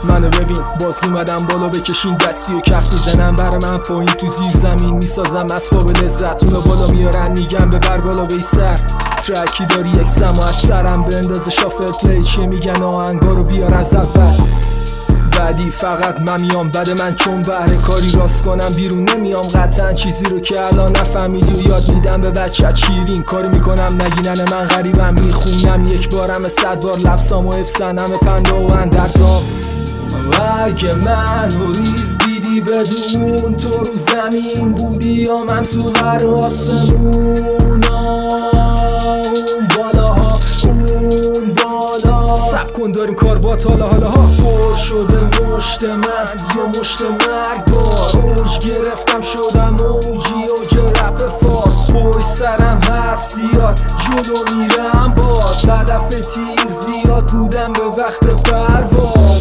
منو ببین باز اومدم بالا بکشین دستی و کف میزنم برا من پایین تو زیر زمین میسازم اسباب لذت اونو بالا میارن میگم ببر بالا بیستر ترکی داری یک سما از سرم بندازه شافل پلی چه میگن آهنگا رو بیار از اول بعدی فقط من میام بعد من چون بهره کاری راست کنم بیرون نمیام قطعا چیزی رو که الان نفهمیدی و یاد میدم به بچت شیرین کاری میکنم نگینن من غریبم میخونم یک بارم 100 بار لفظام و حفظن همه پنده و اندرزام و اگه من رو ریز دیدی بدون تو رو زمین بودی یا من تو هر آسمون اون بالاها اون بالا سب کن داریم کار با حالا ها پر شده مشت من یه مشت مرگبار اوج گرفتم شدم اوجی اوج رپ فارس پشت سرم حرف زیاد جلو میرم باز هدف تیر زیاد بودم به وقت پرواز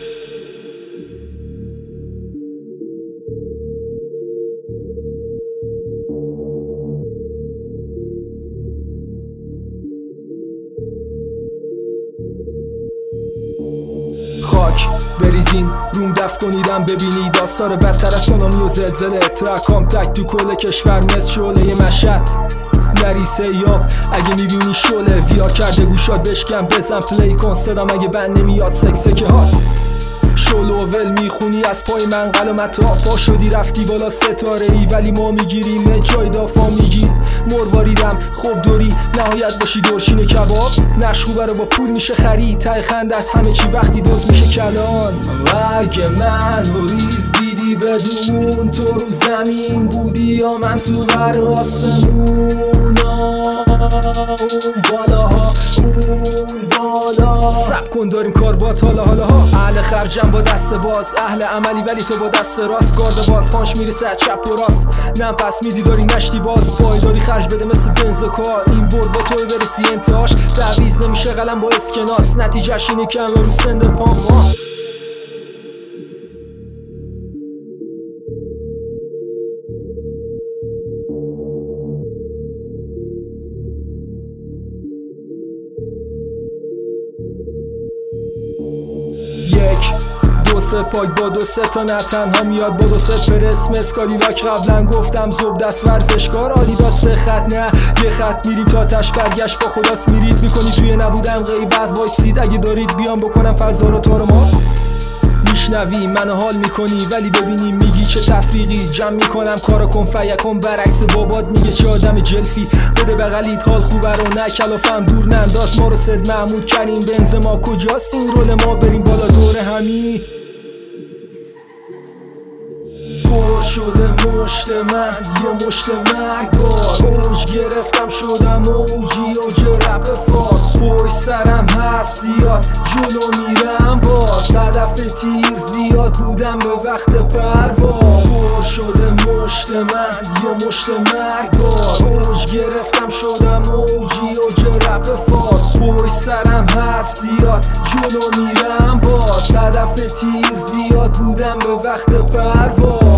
خاک بریزین روم دف کنیدم ببینی داستان بدتر از سونامی و زلزله ترکام تک تو کل کشور مثل شعله مشهد نریسه یاب اگه میبینی شعله ویار کرده گوشات بشکن بزن پلی کن صدام اگه بند نمیاد سکسک هات شعله و ول میخونی از پای من قلمت ها پا شدی رفتی بالا ستاره ای ولی ما میگیریم نه جای دافا میگیر مرواریدم خوب دوری نهایت باشی دورشین کباب نشخوبه رو با پول میشه خرید تای خنده از همه چی وقتی دوست میشه کلان و اگه من رو ریز دیدی بدون تو رو زمین بودی یا من تو هر آسمون اون بالاها اون بالا سب کن داریم کار با حالا ها اهل خرجم با دست باز اهل عملی ولی تو با دست راست گارد باز پانش میرسه چپ و راست نم پس میدی داری نشتی باز پایداری خرج بده مثل بنز و کار این برد با توی برسی انتهاش تعویض نمیشه قلم با اسکناس نتیجهش اینه که همه رو سند پام دو سه پاک با دو سه تا نه تنها میاد با دو سه پرس مسکالی لاک قبلا گفتم زوب دست ورزشکار آدیداس سه خط نه یه خط میریم تا تش برگشت با خداست میرید میکنی توی نبودم غیبت وایسید اگه دارید بیام بکنم فضا رو تو رو ما میشنوی منو حال میکنی ولی ببینی میگی چه تفریقی جمع میکنم کارو کن فیکن برعکس بابات میگه چه آدم جلفی بده بغلیت حال خوبه رو نه کلافم دور ننداز ما رو صد محمود کریم بنز ما کجاست این رول ما بریم بالا دور همی پر شده مشت من یه مشت مرگبار اوج گرفتم شدم اوجی اوج رپ فارس پشت سرم حرف زیاد جلو میرم باز هدف تیر زیاد بودم به وقت پرواز پر شده مشت من یه مشت مرگبار اوج گرفتم شدم اوجی اوج رپ فارس پشت سرم حرف زیاد جلو میرم باز هدف تیر زیاد بودم به وقت پرواز